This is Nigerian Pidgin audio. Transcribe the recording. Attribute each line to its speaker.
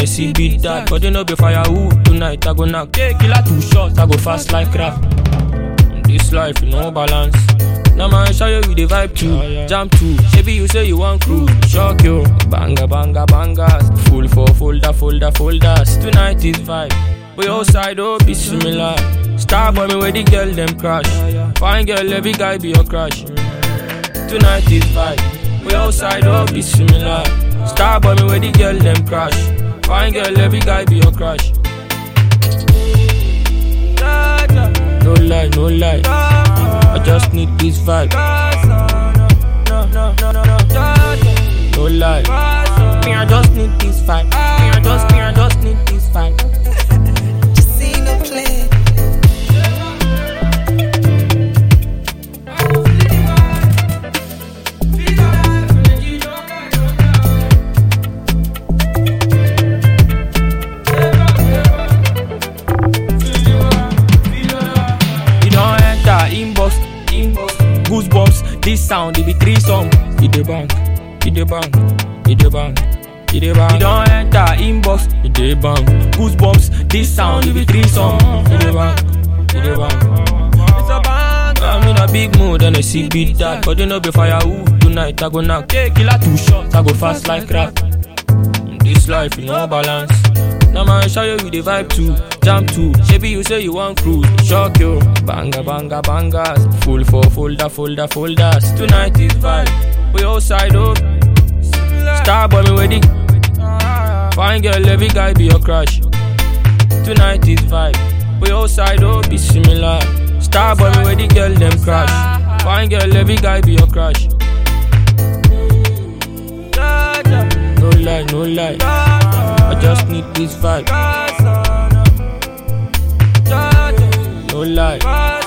Speaker 1: they see beat that. But they know be firewood. Tonight I go knock. Take killer 2 shots, I go fast like crap. In this life, you know balance. Now man, show you the vibe too. Jump too. Maybe you say you want crew. Shock you. Banga, banga, bangas. Full for folders. Tonight is vibe. We outside, oh, be similar. Star boy, me where the girl them crash. Fine girl, every guy be your crush. Tonight is vibe. We outside, oh, be similar. Star boy, me where the girl them crash. Fine girl, every guy be your crush. No lie, no lie. I just need this vibe. No lie. Me, I just need this vibe. Me, I just need this vibe.
Speaker 2: Just see no play.
Speaker 1: Goosebumps, this sound, it be threesome. It the bang. You don't enter inbox, it the bang. Goosebumps, this sound, it be threesome. It the bang. It's a bang. I'm in a big mood and I see beat that. But you know be firewood. Tonight I go knock. Take killer 2 shots, I go fast like crap. In this life, you know balance. Now man, show you the vibe too. Jump too. Maybe you say you want cruise. Shock you. Banga, banga, bangas. Full for folders. Tonight is vibe. We outside, oh. Star boy, me where the fine girl, every guy be your crush. Tonight is vibe. We outside, oh, be similar. Star boy, me where the girl them crush. Fine girl, every guy be your crush. No lie. I just need this vibe. No lie.